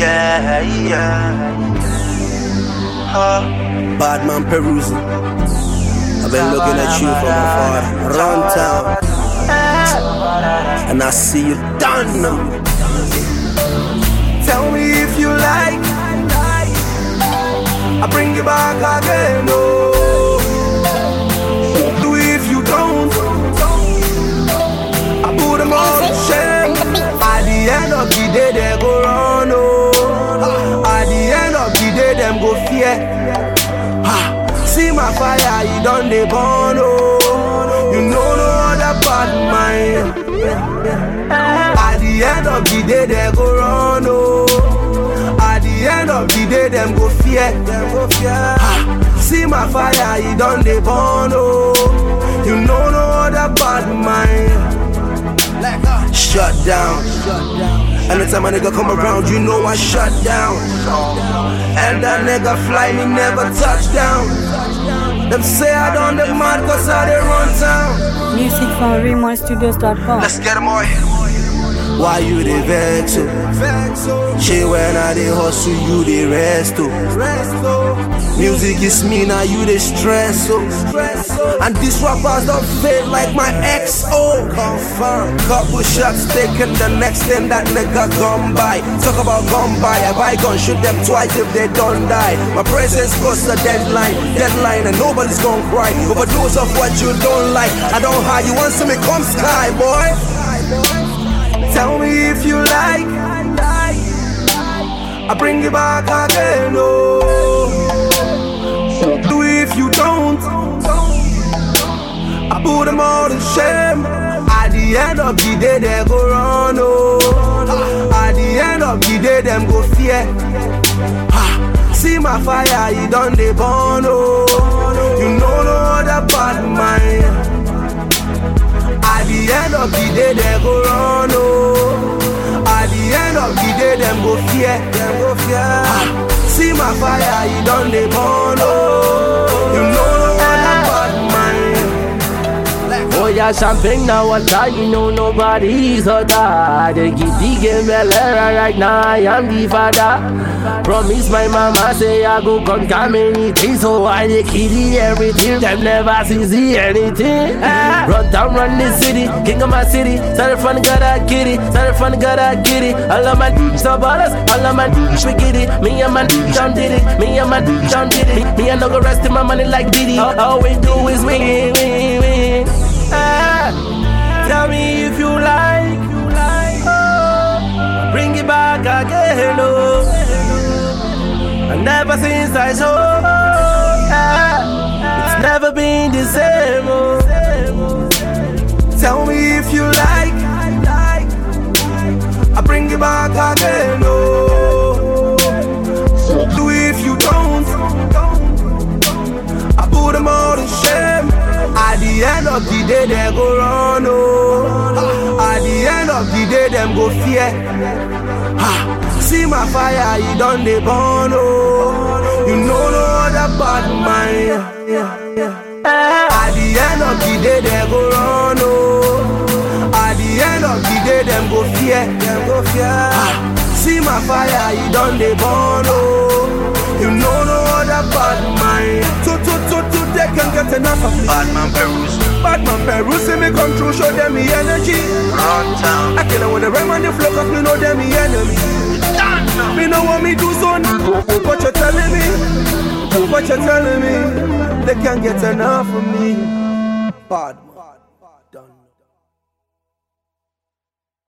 Yeah, yeah. Badman perusing. I've been looking at you from afar. Run town. And I see you done now. Tell me if you like, I bring you back again. Oh, do if you don't, I put them all to shame. At the end of the day, they go run. Oh, at the end of the day, them go fear. See my fire, you done they burn. Oh, you know no other bad mind. At the end of the day, they go run. Oh, at the end of the day, them go fear. See my fire, you done they burn. Oh, you know no other bad mind. Shut down. Anytime a nigga come around, you know I shut down. And that nigga fly me never touch down. Them say I done the mad cause I they run town. Music from RaymonStudios.com. Let's get them all. Why you they vex so? Shit when I they hustle, you they rest oh. Music is me, now you they stress oh. And these rappers don't fade like my XO. Confirm. Couple shots taken, the next thing that nigga gone by. Talk about gone by, I buy gun, shoot them twice if they don't die. My presence goes the deadline, and nobody's gonna cry. Overdose of what you don't like, I don't hide. You want to see me come sky, boy? Tell me if you like, I bring you back again. Oh, do if you don't, I put them all to shame. At the end of the day, they go run. Oh, at the end of the day, them go fear. See my fire, you done they burn. Oh, you know no other bad mind. At the end of the day, they go run. Oh, at the end of the day, them go fear. See my fire, you done they burn. Oh, you know no other bad mind. Oh yeah, champagne now, what you know nobody's other. They give the game Valera right now, I am the father. Promise my mama say I go conquer anything. So why they kill everything? Them never see anything. Run down, run this city, king of my city. Started fun, gotta get it. Started fun, gotta get it. All of my dudes are ballers, all of my dudes we get it. Me and my dudes done did it. Me and my dudes done did it. Me and no go rest in my money like Diddy. All we do is win, win, win. Tell me if you like, oh, bring it back again, oh. And ever since I saw, it's never been the same, oh. Tell me if you like, I bring it back again, oh. Do if you don't, I put them all to shame. At the end of the day, they go run. Oh, at the end of the day, them go fear. See my fire, you done they burn. Oh, you know no other bad mind. At the end of the day, they go run. Oh, at the end of the day, them go fear. See my fire, you done they burn. Oh, you know no other bad mind. They can get enough of me. Badman perusing. Badman perusing, me come through, show them me energy. Run town. I kill them with the rhyme and the flow, cause me know them me enemy. Me know what me do, son. What you telling me? What you telling me? They can't get enough of me. Bad.